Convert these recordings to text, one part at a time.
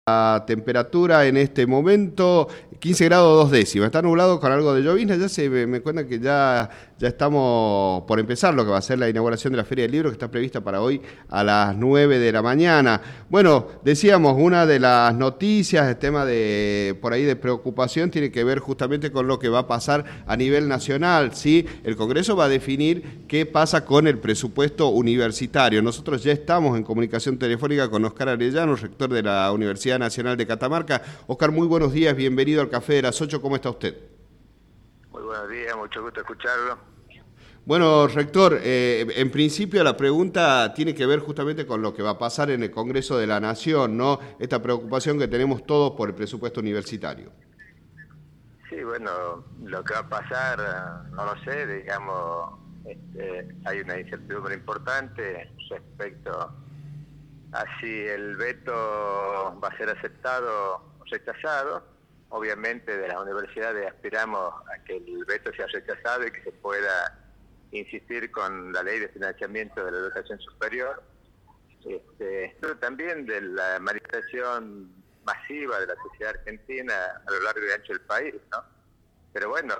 La temperatura en este momento, 15 grados 2 décimas. Está nublado con algo de llovizna. Ya me cuentan que ya estamos por empezar lo que va a ser la inauguración de la Feria del Libro, que está prevista para hoy a las 9 de la mañana. Bueno, decíamos, una de las noticias, el tema de por ahí de preocupación, tiene que ver justamente con lo que va a pasar a nivel nacional, ¿sí? El Congreso va a definir qué pasa con el presupuesto universitario. Nosotros ya estamos en comunicación telefónica con Oscar Arellano, rector de la Universidad Nacional de Catamarca. Oscar, muy buenos días, bienvenido al Café de las 8, ¿cómo está usted? Muy buenos días, mucho gusto escucharlo. Bueno, rector, en principio la pregunta tiene que ver justamente con lo que va a pasar en el Congreso de la Nación, ¿no? Esta preocupación que tenemos todos por el presupuesto universitario. Sí, bueno, lo que va a pasar, no lo sé, digamos, hay una incertidumbre importante respecto a si el veto va a ser aceptado o rechazado. Obviamente de las universidades aspiramos a que el veto sea rechazado y que se pueda insistir con la ley de financiamiento de la educación superior, pero también de la manifestación masiva de la sociedad argentina a lo largo y ancho del país, ¿no? Pero bueno,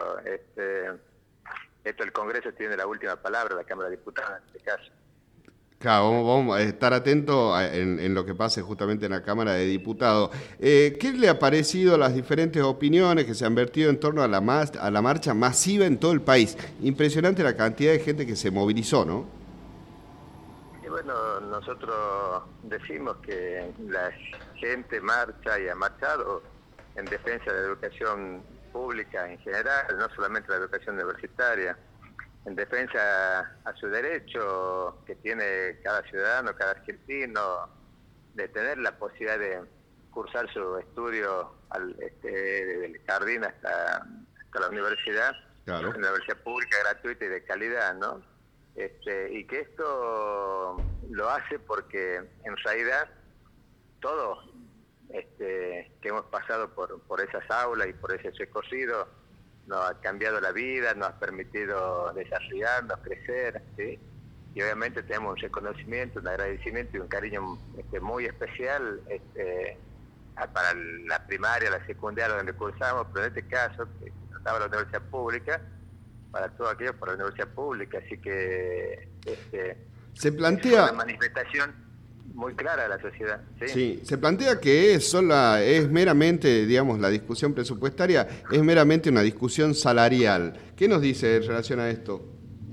el Congreso tiene la última palabra, la Cámara de Diputados en este caso. Claro, vamos a estar atentos en lo que pase justamente en la Cámara de Diputados. ¿Qué le ha parecido las diferentes opiniones que se han vertido en torno a la marcha masiva en todo el país? Impresionante la cantidad de gente que se movilizó, ¿no? Y bueno, nosotros decimos que la gente marcha y ha marchado en defensa de la educación pública en general, no solamente la educación universitaria, en defensa a su derecho que tiene cada ciudadano, cada argentino, de tener la posibilidad de cursar su estudio desde el jardín hasta la universidad, Claro. una universidad pública, gratuita y de calidad, ¿no? Y que esto lo hace porque en realidad todos que hemos pasado por esas aulas y por ese recorrido nos ha cambiado la vida, nos ha permitido desarrollarnos, crecer, ¿sí? Y obviamente tenemos un reconocimiento, un agradecimiento y un cariño muy especial para la primaria, la secundaria donde cursamos, pero en este caso, que se trataba de la universidad pública, para todos aquellos por la universidad pública, así que se es plantea una manifestación muy clara de la sociedad. Sí, se plantea que es meramente, digamos, la discusión presupuestaria, es meramente una discusión salarial. ¿Qué nos dice en relación a esto?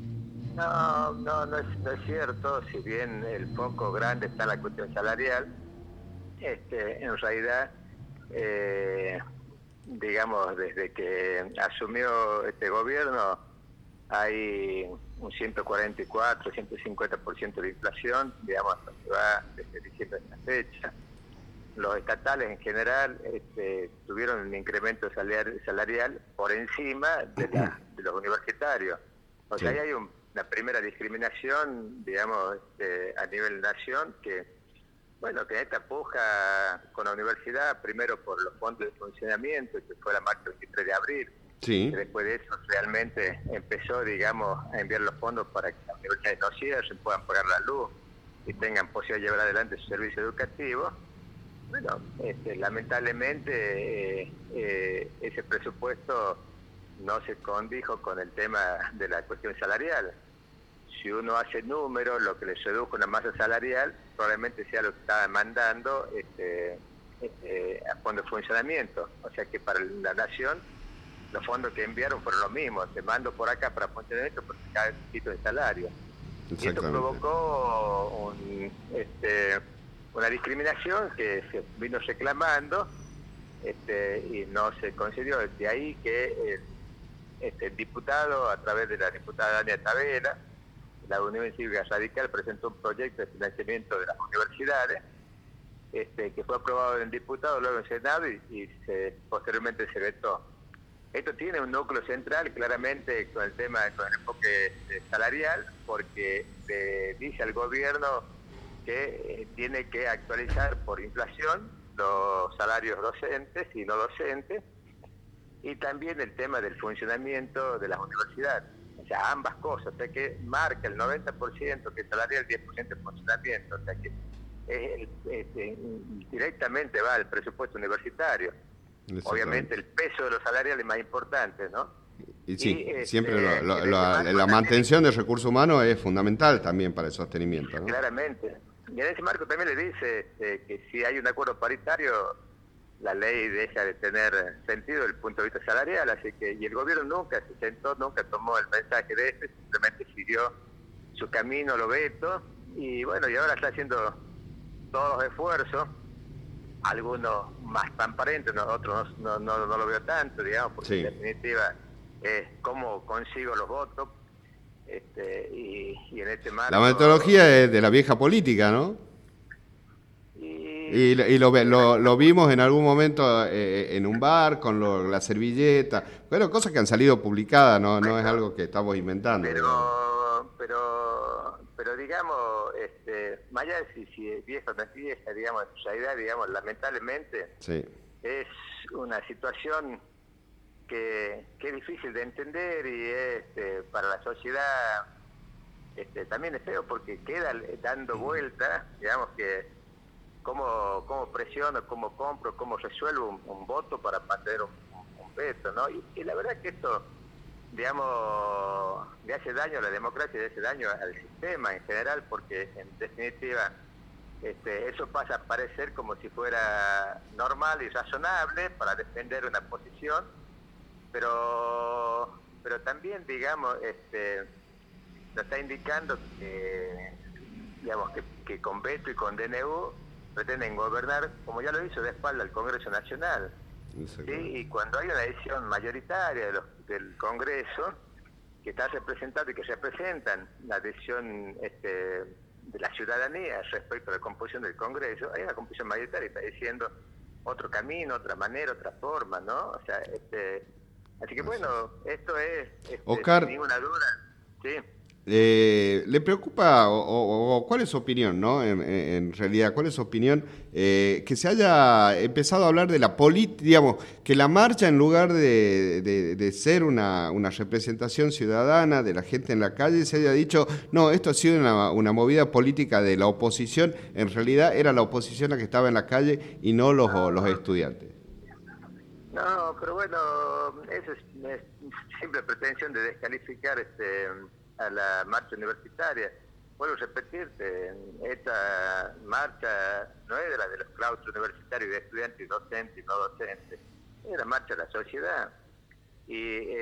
No es cierto, si bien el foco grande está en la cuestión salarial, en realidad, digamos, desde que asumió este gobierno, hay un 144, 150% de inflación, digamos, que va desde diciembre de esta fecha. Los estatales en general tuvieron un incremento salarial por encima de los universitarios. O sea, ahí hay una primera discriminación, digamos, a nivel nación, que en esta puja con la universidad, primero por los fondos de funcionamiento, que fue la marcha del 23 de abril, Sí. que después de eso realmente empezó, digamos, a enviar los fondos para que las universidades no cierren, puedan pagar la luz y tengan posibilidad de llevar adelante su servicio educativo. Bueno, lamentablemente ese presupuesto no se condijo con el tema de la cuestión salarial. Si uno hace números, lo que le redujo una masa salarial probablemente sea lo que está demandando a fondo de funcionamiento. O sea que para la nación los fondos que enviaron fueron los mismos, te mando por acá para funcionamiento porque cada vez quito de salario. Y esto provocó una discriminación que se vino reclamando y no se concedió. De ahí que el diputado, a través de la diputada Dania Tabela, la Unión Cívica Radical presentó un proyecto de financiamiento de las universidades que fue aprobado en el diputado, luego en el Senado y posteriormente se vetó. Esto tiene un núcleo central claramente con el tema, con el enfoque salarial, porque dice al gobierno que tiene que actualizar por inflación los salarios docentes y no docentes, y también el tema del funcionamiento de las universidades. O sea, ambas cosas, o sea que marca el 90% que es salarial, el 10% de funcionamiento, o sea que directamente va al presupuesto universitario. Obviamente el peso de los salariales es más importante, ¿no? Y sí, siempre la mantención de recursos humanos es fundamental también para el sostenimiento, ¿no? Claramente. Y en ese marco también le dice que si hay un acuerdo paritario, la ley deja de tener sentido desde el punto de vista salarial, así que, y el gobierno nunca se sentó, nunca tomó el mensaje de simplemente siguió su camino, lo veto, y bueno, y ahora está haciendo todos los esfuerzos, algunos más transparentes, otros no lo veo tanto, digamos, porque en definitiva es cómo consigo los votos, y en este marco... La metodología es de la vieja política, ¿no? Y lo vimos en algún momento en un bar con la servilleta, bueno, cosas que han salido publicadas, no es algo que estamos inventando. Pero digamos, más allá de si es vieja o no es vieja, digamos, en realidad, digamos, lamentablemente es una situación que es difícil de entender y para la sociedad también es feo porque queda dando vuelta, digamos que cómo presiono, cómo compro, cómo resuelvo un voto para mantener un veto, ¿no? Y la verdad que esto, digamos, le hace daño a la democracia, le hace daño al sistema en general, porque en definitiva eso pasa a parecer como si fuera normal y razonable para defender una posición, pero también, digamos, nos está indicando que, digamos, que con veto y con DNU pretenden gobernar, como ya lo hizo, de espalda al Congreso Nacional. ¿Sí? Y cuando hay una decisión mayoritaria del Congreso, que está representado y que representan la decisión de la ciudadanía respecto a la composición del Congreso, hay una composición mayoritaria que está diciendo otro camino, otra manera, otra forma, ¿no? O sea, así que bueno, esto es, Oscar, sin ninguna duda, sí. ¿Le preocupa o cuál es su opinión, ¿no? En realidad, ¿cuál es su opinión que se haya empezado a hablar de la política, digamos, que la marcha en lugar de ser una representación ciudadana de la gente en la calle se haya dicho, no, esto ha sido una movida política de la oposición, en realidad era la oposición la que estaba en la calle y no los estudiantes? No, pero bueno, eso es simple pretensión de descalificar a la marcha universitaria. Vuelvo a repetirte, esta marcha no es de la de los claustros universitarios de estudiantes y docentes y no docentes, es la marcha de la sociedad. Y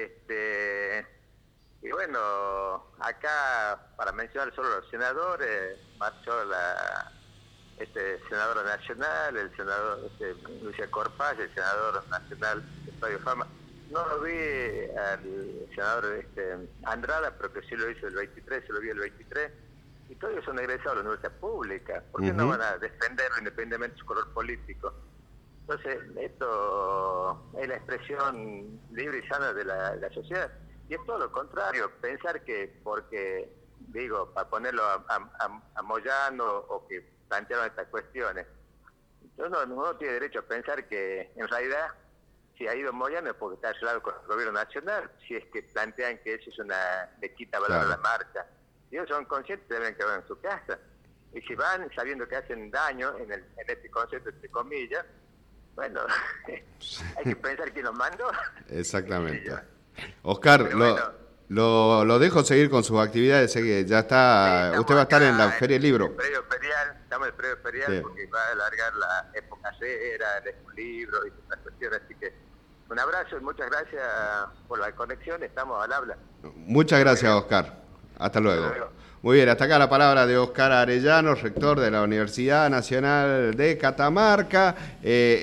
bueno, acá, para mencionar solo los senadores, marchó la senadora nacional, el senador Lucia Corpaz, el senador nacional de Fabio Fama. No lo vi al senador Andrada, pero que sí lo hizo el 23, se lo vi el 23, y todos ellos son egresados de la universidad pública. ¿Por qué no van a defenderlo independientemente de su color político? Entonces, esto es la expresión libre y sana de la sociedad. Y es todo lo contrario, pensar que porque, digo, para ponerlo a Moyano o que plantearon estas cuestiones, entonces uno tiene derecho a pensar que en realidad si ha ido Moyano es porque está aislado con el gobierno nacional, si es que plantean que eso es le quita valor a la marcha. Si ellos son conscientes, deben quedar en su casa. Y si van sabiendo que hacen daño en este concepto, entre comillas, bueno, hay que pensar quién los mandó. Exactamente. Oscar, lo dejo seguir con sus actividades, sé que ya está, usted va a estar en la Feria del Libro. Estamos en el periodo ferial porque va a alargar la época cera, leer un libro y otras cuestiones, así que un abrazo y muchas gracias por la conexión, estamos al habla. Muchas gracias, Oscar. Hasta luego. Muy bien, hasta acá la palabra de Oscar Arellano, rector de la Universidad Nacional de Catamarca.